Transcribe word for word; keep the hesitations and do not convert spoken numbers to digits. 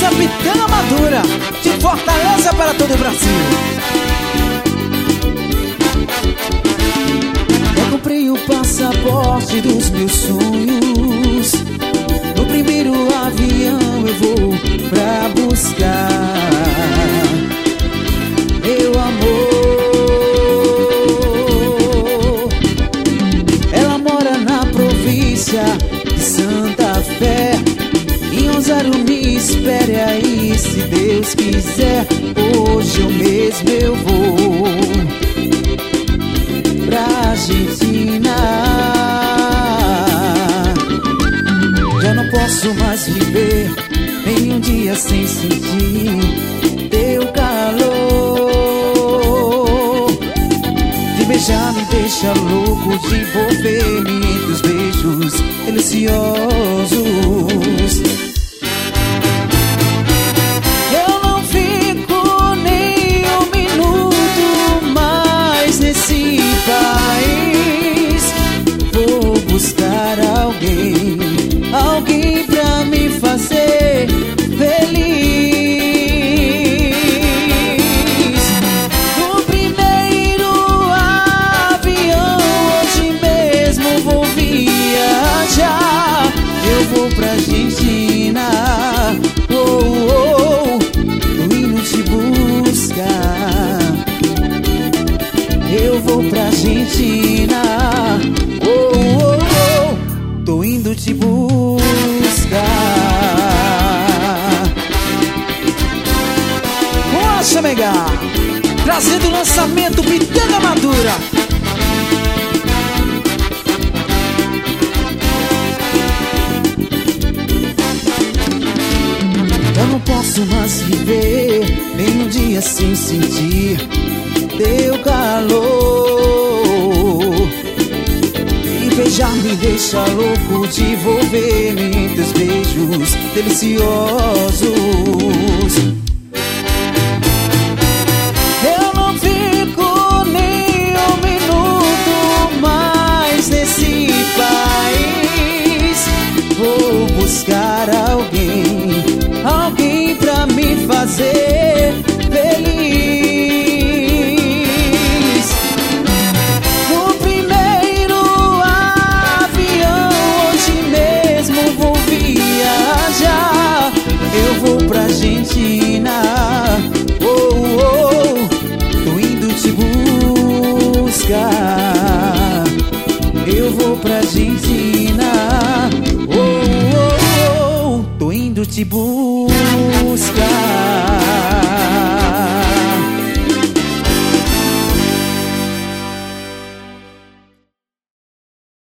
Essa pitanga madura de Fortaleza para todo o Brasil. Eu comprei o passaporte dos meus sonhos. No primeiro avião eu vou pra buscar meu amor. Ela mora na província de Santa Fé. Em um zero me espere aí, se Deus quiser. Hoje eu mesmo eu vou pra Argentina. Já não posso mais viver nem um dia sem sentir teu calor. De beijar me deixa louco, de envolver-me entre os beijos deliciosos. Eu não fico nem um minuto mais nesse país. Vou buscar alguém, alguém pra me fazer feliz. No primeiro avião hoje mesmo vou viajar. Eu vou pra Argentina, oh, oh, tô indo te buscar. Eu vou pra Argentina, oh, oh, oh, tô indo te buscar. Poxa, mega, trazendo o lançamento Pitanga Madura. Eu não posso mais viver nem um dia sem sentir teu calor. E beijar me deixa louco, de envolver-me em teus beijos deliciosos. Eu não fico nem um minuto mais nesse país. Vou buscar alguém, alguém pra me fazer feliz. No primeiro avião hoje mesmo vou viajar. Eu vou pra Argentina, oh, oh, tô indo te buscar. Eu vou pra Argentina, oh, oh, oh, tô indo te buscar.